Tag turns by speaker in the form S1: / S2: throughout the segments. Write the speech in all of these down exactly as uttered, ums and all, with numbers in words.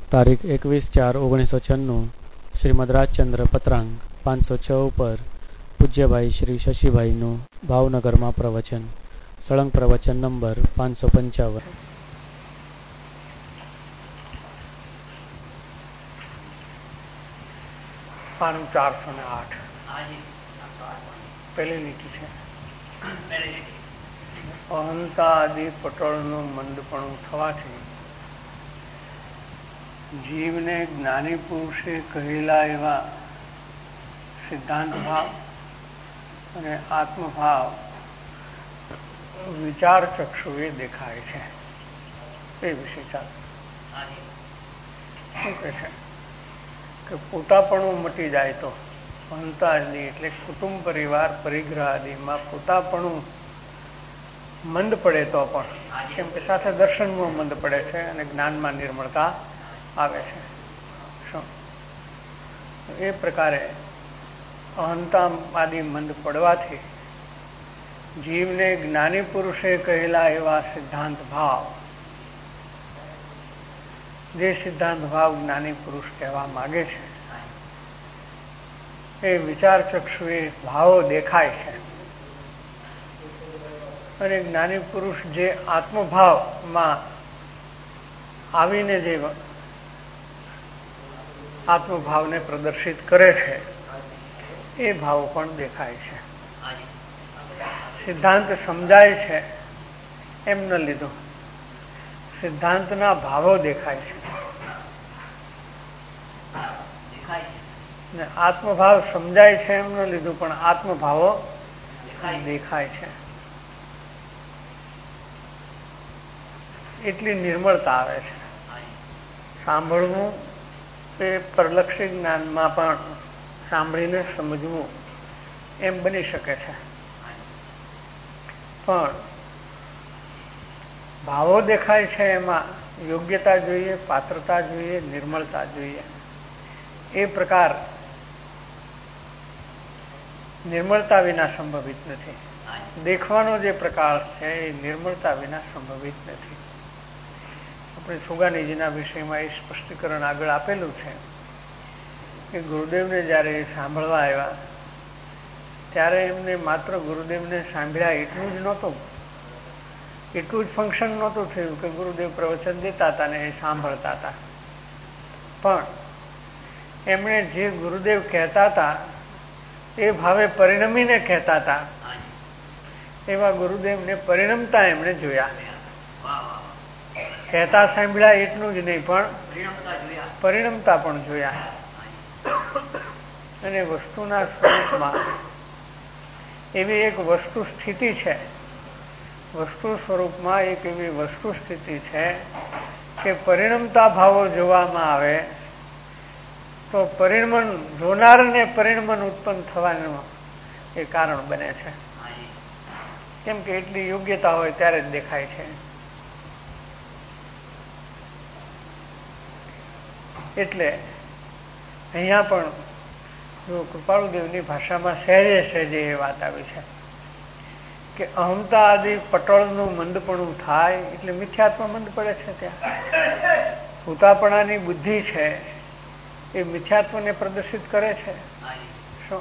S1: તારીખ એકવીસ ચાર ઓગણીસો છન્નું શ્રીમદ રાજચંદ્ર પત્રાંગ પાંચસો છ ઉપર પૂજ્યભાઈ શ્રી શશીભાઈનું ભાવનગરમાં પ્રવચન. સળંગ પ્રવચન નંબર પાંચસો પંચાવન.
S2: પાનું ચારસો ને આઠ પહેલી લીટી છે. અહંતા આદિ પટોળનું મંદપણું થવાથી જીવને જ્ઞાની પુરુષે કહેલા એવા સિદ્ધાંત ભાવ અને આત્મભાવ વિચાર ચક્ષુએ દેખાય છે. એ વિશે ચાલે શું કહે છે કે પોતાપણું મટી જાય તો અહંતા આદિ એટલે કુટુંબ પરિવાર પરિગ્રહ આદિમાં પોતાપણું મંદ પડે તો પણ કેમ કે સાથે દર્શનમાં મંદ પડે છે અને જ્ઞાનમાં નિર્મળતા આવે છે. શું એ પ્રકારે અહંતા આદિ મંદ પડવાથી જીવને જ્ઞાની પુરુષે કહેલા એવા સિદ્ધાંત ભાવ, જે સિદ્ધાંત ભાવ જ્ઞાની પુરુષ કહેવા માગે છે એ વિચાર ચક્ષુએ ભાવો દેખાય છે. અને જ્ઞાની પુરુષ જે આત્મભાવમાં આવીને જે આત્મભાવને પ્રદર્શિત કરે છે એ ભાવો પણ દેખાય છે. સિદ્ધાંત સમજાય છે એમ ન લીધું, સિદ્ધાંતના ભાવો દેખાય છે. ને આત્મભાવ સમજાય છે એમ ન લીધું, પણ આત્મભાવો દેખાય છે. એટલી નિર્મળતા આવે છે. સાંભળવું એ પરલક્ષી જ્ઞાનમાં પણ સાંભળીને સમજવું એમ બની શકે છે, પણ ભાવો દેખાય છે એમાં યોગ્યતા જોઈએ, પાત્રતા જોઈએ, નિર્મળતા જોઈએ. એ પ્રકાર નિર્મળતા વિના સંભવિત નથી. દેખવાનો જે પ્રકાર છે એ નિર્મળતા વિના સંભવિત નથી. આપણે સુગાનીજીના વિષયમાં એ સ્પષ્ટીકરણ આગળ આપેલું છે કે ગુરુદેવને જયારે સાંભળવા આવ્યા ત્યારે એમને માત્ર ગુરુદેવને સાંભળ્યા એટલું જ નહોતું, એટલું જ ફંક્શન નહોતું થયું કે ગુરુદેવ પ્રવચન દેતા હતા ને એ સાંભળતા હતા, પણ એમણે જે ગુરુદેવ કહેતા હતા એ ભાવે પરિણમીને કહેતા હતા એવા ગુરુદેવને પરિણમતા એમણે જોયા. કહેતા સાંભળ્યા એટલું જ નહીં, પણ પરિણમતા પણ જોયા. અને વસ્તુના સ્વરૂપમાં એવી એક વસ્તુ સ્થિતિ છે, વસ્તુ સ્વરૂપમાં એક એવી વસ્તુ સ્થિતિ છે કે પરિણમતા ભાવો જોવામાં આવે તો પરિણમન જોનારને પરિણમન ઉત્પન્ન થવાનું એ કારણ બને છે. કેમ કે એટલી યોગ્યતા હોય ત્યારે જ દેખાય છે. એટલે અહીંયા પણ જો કૃપાળુદેવની ભાષામાં સહેજે સહેજે એ વાત આવી છે કે અહંતા આદિ પટોળનું મંદપણું થાય એટલે મિથ્યાત્વ મંદ પડે છે. ત્યાં ભૂતાપણાની બુદ્ધિ છે એ મિથ્યાત્વને પ્રદર્શિત કરે છે. શું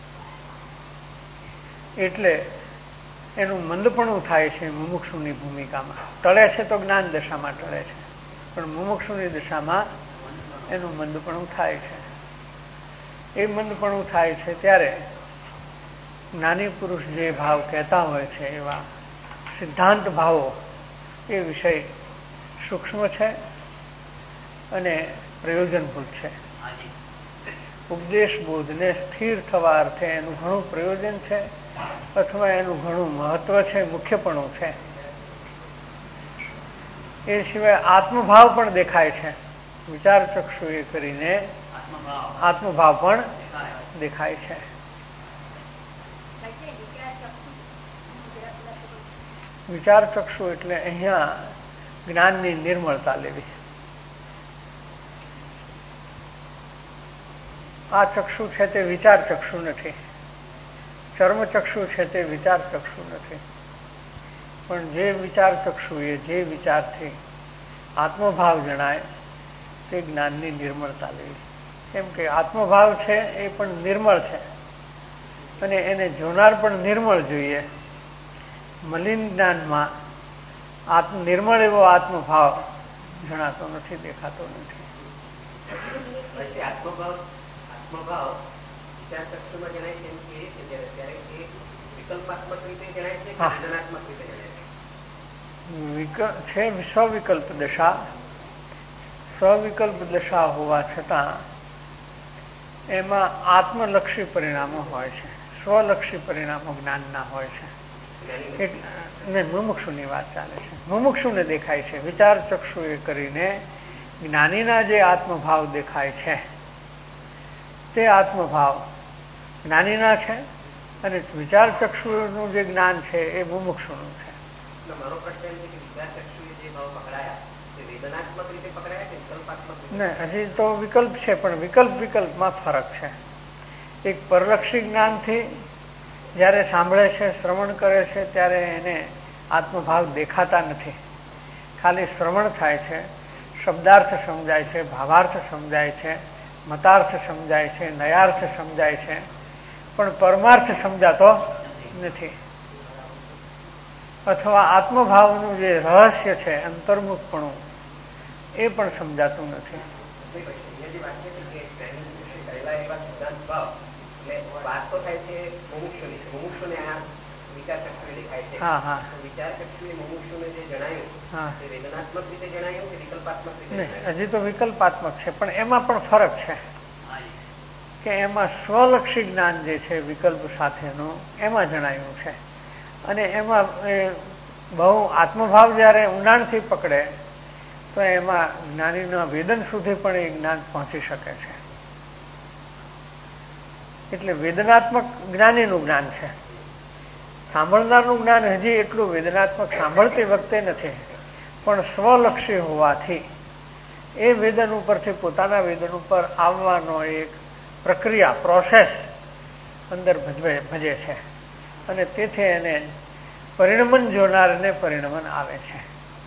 S2: એટલે એનું મંદપણું થાય છે મુમુક્ષુની ભૂમિકામાં. ટળે છે તો જ્ઞાન દશામાં ટળે છે, પણ મુમુક્ષુની દશામાં એનું મંદપણું થાય છે. એ મંદપણું થાય છે ત્યારે જ્ઞાની પુરુષ જે ભાવ કહેતા હોય છે એવા સિદ્ધાંત ભાવો એ વિષય સૂક્ષ્મ છે અને પ્રયોજનભૂત છે. ઉપદેશ બોધને સ્થિર થવા અર્થે એનું ઘણું પ્રયોજન છે અથવા એનું ઘણું મહત્વ છે, મુખ્યપણું છે. એ સિવાય આત્મભાવ પણ દેખાય છે. વિચાર ચક્ષુ એ કરીને આત્મભાવ પણ દેખાય છે. વિચાર ચક્ષુ એટલે અહીંયા જ્ઞાનની નિર્મળતા લેવી. આ ચક્ષુ છે તે વિચાર ચક્ષુ નથી, ચર્મ ચક્ષુ છે તે વિચાર ચક્ષુ નથી, પણ જે વિચાર ચક્ષુ એ જે વિચારથી આત્મભાવ જણાય તે જ્ઞાનની નિર્મળતા લેવી. કેમ કે આત્મભાવ છે એ પણ નિર્મળ છે અને એને જોનાર પણ નિર્મળ જોઈએ. મલિન જ્ઞાનમાં આત્મ નિર્મળ એવો આત્મભાવ જણાતો નથી, દેખાતો નથી.
S3: આત્મભાવ આત્મભાવ વિચાર ચક્ષુમાં જણાય છે ત્યારે એ વિકલ્પાત્મક રીતે જણાય છે, વિકલ્પાત્મક રીતે જણાય છે.
S2: છે સ્વવિકલ્પ દશા. સ્વવિકલ્પ દશા હોવા છતાં એમાં આત્મલક્ષી પરિણામો હોય છે, સ્વલક્ષી પરિણામો જ્ઞાનના હોય છે. એટલે મુમુક્ષુની વાત ચાલે છે. મુમુક્ષુને દેખાય છે વિચાર ચક્ષુ એ કરીને જ્ઞાનીના જે આત્મભાવ દેખાય છે તે આત્મભાવ જ્ઞાનીના છે અને વિચાર ચક્ષુનું જે જ્ઞાન છે એ મુમુક્ષુનું છે.
S3: મારો પ્રશ્ન એમ છે કે વિચાર ચક્ષુએ જે ભાવ પકડાયા તે વેદનાત્મક રીતે પકડાયા કે વિકલ્પાત્મક રીતે?
S2: ને હજી તો વિકલ્પ છે, પણ વિકલ્પ વિકલ્પમાં ફરક છે. એક પરલક્ષી જ્ઞાનથી જ્યારે સાંભળે છે, શ્રવણ કરે છે, ત્યારે એને આત્મભાવ દેખાતા નથી. ખાલી શ્રવણ થાય છે, શબ્દાર્થ સમજાય છે, ભાવાર્થ સમજાય છે, મતાર્થ સમજાય છે, નયાર્થ સમજાય છે, પણ પરમાર્થ સમજાતો નથી. અથવા આત્મભાવનું જે રહસ્ય છે, અંતર્મુખપણું, એ પણ સમજાતું નથી. હા હા હજી તો વિકલ્પાત્મક છે, પણ એમાં પણ ફરક છે કે એમાં સ્વલક્ષી જ્ઞાન જે છે વિકલ્પ સાથેનું એમાં જણાયું છે, અને એમાં બહુ આત્મભાવ જયારે ઊંડાણથી પકડે તો એમાં જ્ઞાનીના વેદન સુધી પણ એ જ્ઞાન પહોંચી શકે છે. એટલે વેદનાત્મક જ્ઞાનીનું જ્ઞાન છે. સાંભળનારનું જ્ઞાન હજી એટલું વેદનાત્મક સાંભળતી વખતે નથી, પણ સ્વલક્ષી હોવાથી એ વેદન ઉપરથી પોતાના વેદન ઉપર આવવાનો એક પ્રક્રિયા, પ્રોસેસ અંદર ભજવે ભજે છે, અને તેથી એને પરિણમન જોનારને પરિણમન આવે છે.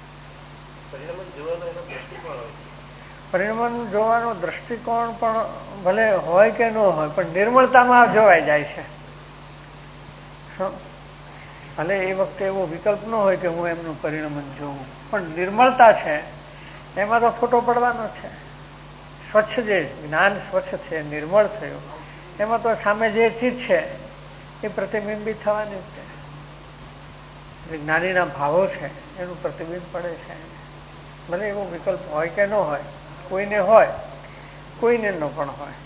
S2: પરિણમન જોવાનો દ્રષ્ટિકોણ પણ ભલે હોય કે ન હોય, પણ નિર્મળતામાં જોવાઈ જાય છે. ભલે એ વખતે એવો વિકલ્પ ન હોય કે હું એમનું પરિણમન જોઉં, પણ નિર્મળતા છે એમાં તો ફોટો પડવાનો છે. સ્વચ્છ જે જ્ઞાન સ્વચ્છ છે, નિર્મળ થયું, એમાં તો સામે જે ચીજ છે એ પ્રતિબિંબિત થવાની છે. જ્ઞાનીના ભાવો છે એનું પ્રતિબિંબ પડે છે. ભલે એવો વિકલ્પ હોય કે ન હોય, કોઈને હોય, કોઈને ન પણ હોય.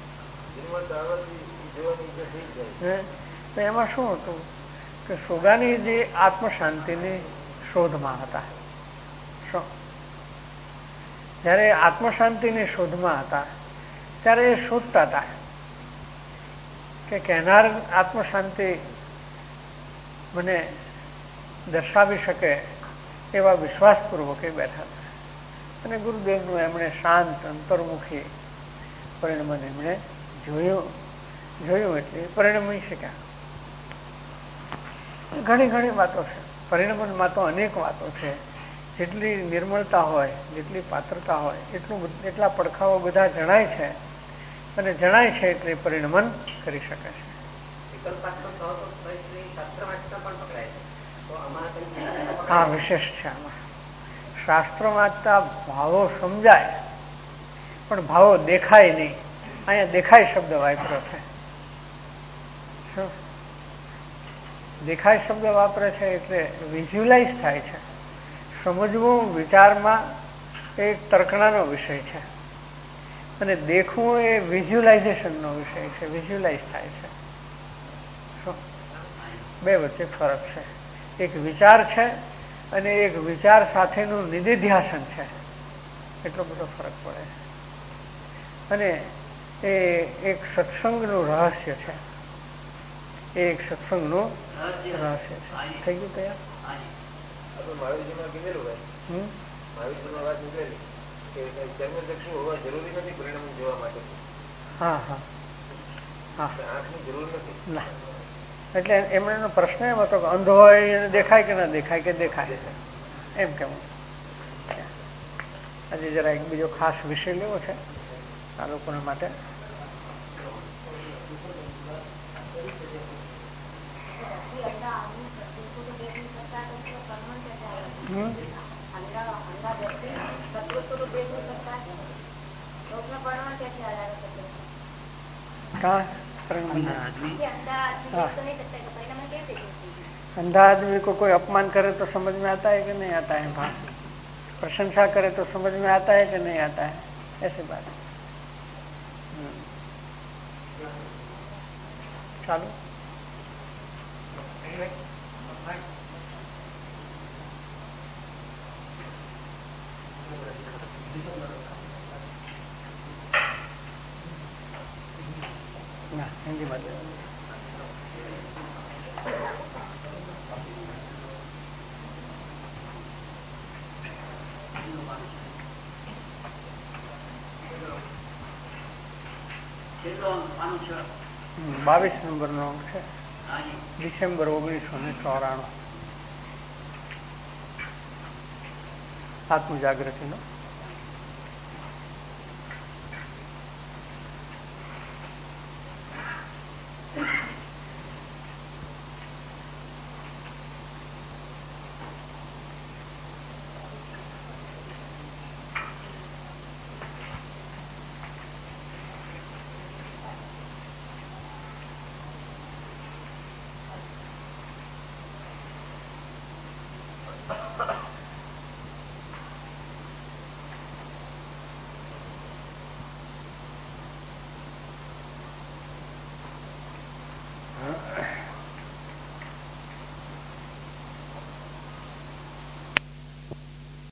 S2: તો એમાં શું હતું કે સુગાનીજી આત્મશાંતિની શોધમાં હતા. શું જયારે આત્મશાંતિની શોધમાં હતા ત્યારે એ શોધતા હતા કે કહેનાર આત્મશાંતિ મને દર્શાવી શકે એવા વિશ્વાસપૂર્વક એ બેઠા હતા. અને ગુરુદેવનું એમણે શાંત અંતર્મુખી પરિણમન એમણે જોયું જોયું એટલે પરિણમી શક્યા. ઘણી ઘણી વાતો છે પરિણમનમાં, તો અનેક વાતો છે. જેટલી નિર્મળતા હોય, જેટલી પાત્રતા હોય, એટલું એટલા પડખાઓ બધા જણાય છે, અને જણાય છે એટલે પરિણમન કરી શકે છે. હા, વિશેષ છે આમાં. શાસ્ત્ર વાંચતા ભાવો સમજાય, પણ ભાવો દેખાય નહીં. અહીંયા દેખાય શબ્દ વાપર્યો છે. શું દેખાય શબ્દ વાપરે છે એટલે વિઝ્યુલાઇઝ થાય છે. સમજવું વિચારમાં એ તર્કણાનો વિષય છે, અને દેખવું એ વિઝ્યુલાઇઝેશનનો વિષય છે, વિઝ્યુલાઇઝ થાય છે. શું બે વચ્ચે ફરક છે. એક વિચાર છે અને એક વિચાર સાથેનું નિધિધ્યાસન છે, એટલો બધો ફરક પડે છે. અને એ એક સત્સંગનું રહસ્ય છે, એ એક સત્સંગનું રહસ્ય છે. થઈ ગયું તૈયાર? હા હા હા ના, એટલે એમનો પ્રશ્ન એમ હતો કે અંધ હોય એને દેખાય કે ના દેખાય, કે દેખાય એમ કેવું. આજે જરા એક બીજો ખાસ વિષય લેવો છે આ લોકોના માટે. अंधा आदमी को कोई अपमान करे तो समझ में आता है कि नहीं आता है? भाषा प्रशंसा करे तो समझ में आता है कि नहीं आता है? ऐसी बात. चालू ना हिंदी में बावीस नंबर नो अंक है डिसेम्बर ओगनीसो ने चौराणु आत्मजागृति नो.